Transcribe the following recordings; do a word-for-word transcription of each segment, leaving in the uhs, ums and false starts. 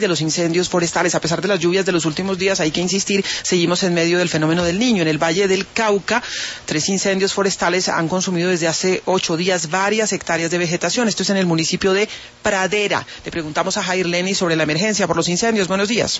de los incendios forestales. A pesar de las lluvias de los últimos días, hay que insistir, seguimos en medio del fenómeno del Niño. En el Valle del Cauca, tres incendios forestales han consumido desde hace ocho días varias hectáreas de vegetación. Esto es en el municipio de Pradera. Le preguntamos a Jair Lenny sobre la emergencia por los incendios. Buenos días.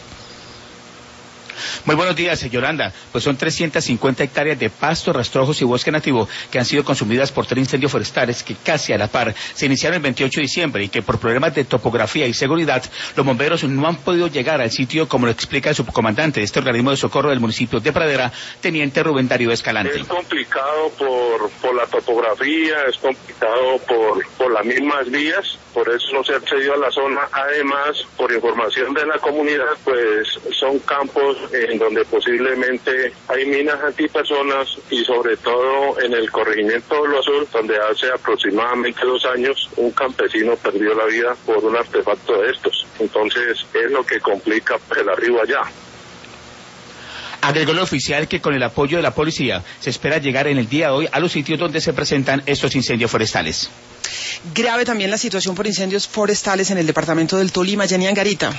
Muy buenos días, Yolanda. Pues son trescientas cincuenta hectáreas de pasto, rastrojos y bosque nativo que han sido consumidas por tres incendios forestales que casi a la par se iniciaron el veintiocho de diciembre y que por problemas de topografía y seguridad los bomberos no han podido llegar al sitio, como lo explica el subcomandante de este organismo de socorro del municipio de Pradera, teniente Rubén Darío Escalante. Es complicado por, por la topografía, es complicado por, por las mismas vías, por eso no se ha accedido a la zona. Además, por información de la comunidad, pues son campos en donde posiblemente hay minas antipersonas y sobre todo en el corregimiento de Lo Azul, donde hace aproximadamente dos años un campesino perdió la vida por un artefacto de estos. Entonces es lo que complica el arribo allá. Agregó el oficial que con el apoyo de la policía se espera llegar en el día de hoy a los sitios donde se presentan estos incendios forestales. Grave también la situación por incendios forestales en el departamento del Tolima. Jenny Angarita.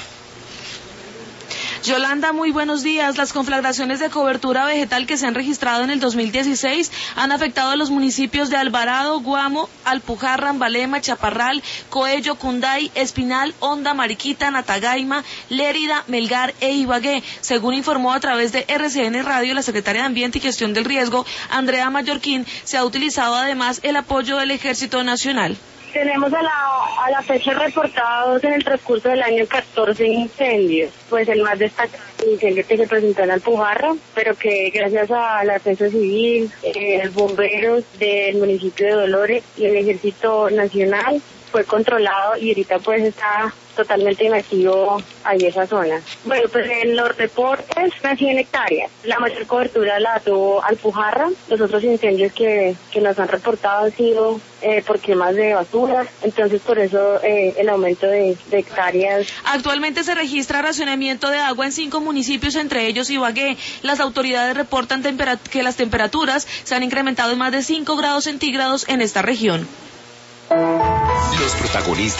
Yolanda, muy buenos días. Las conflagraciones de cobertura vegetal que se han registrado en el dos mil dieciséis han afectado a los municipios de Alvarado, Guamo, Alpujarra, Ambalema, Chaparral, Coello, Cunday, Espinal, Honda, Mariquita, Natagaima, Lérida, Melgar e Ibagué, según informó a través de R C N Radio la secretaria de Ambiente y Gestión del Riesgo, Andrea Mallorquín. Se ha utilizado además el apoyo del Ejército Nacional. Tenemos a la, a la fecha reportados en el transcurso del año catorce incendios, pues el más destacado incendio que se presentó en Alpujarra, pero que gracias a la defensa civil, eh, bomberos del municipio de Dolores y el Ejército Nacional fue controlado y ahorita pues está totalmente inactivo ahí esa zona. Bueno, pues en los reportes, unas cien hectáreas. La mayor cobertura la tuvo Alpujarra. Los otros incendios que, que nos han reportado han sido eh, por quemas de basura. Entonces, por eso eh, el aumento de, de hectáreas. Actualmente se registra racionamiento de agua en cinco municipios, entre ellos Ibagué. Las autoridades reportan temperat- que las temperaturas se han incrementado en más de cinco grados centígrados en esta región. Los protagonistas